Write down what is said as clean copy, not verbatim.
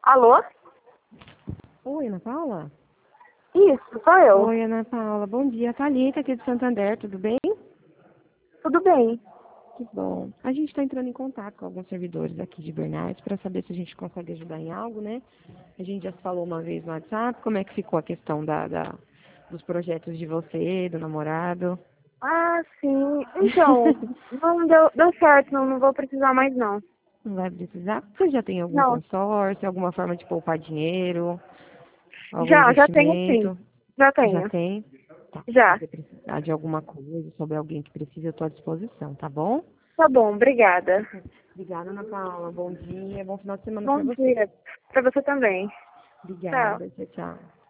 Alô? Oi, Ana Paula? Isso, sou eu. Oi, Ana Paula. Bom dia. Thalita aqui de Santander, tudo bem? Tudo bem? Que bom. A gente está entrando em contato com alguns servidores aqui de Bernardes para saber se a gente consegue ajudar em algo, né? A gente já se falou uma vez no WhatsApp. Como é que ficou a questão dos projetos de você, do namorado? Ah, sim. Então, não deu certo, não vou precisar mais não. Não vai precisar? Você já tem algum Não, consórcio, alguma forma de poupar dinheiro, algum já tenho sim. investimento? Já Já tenho. tem? Tá. Se Já. você precisar de alguma coisa, sobre alguém que precisa, eu estou à disposição, tá bom? Tá bom, obrigada. Obrigada, Ana Paula. Bom dia, bom final de semana para Bom você. dia. Pra você também. Tchau. Obrigada, tchau, tchau.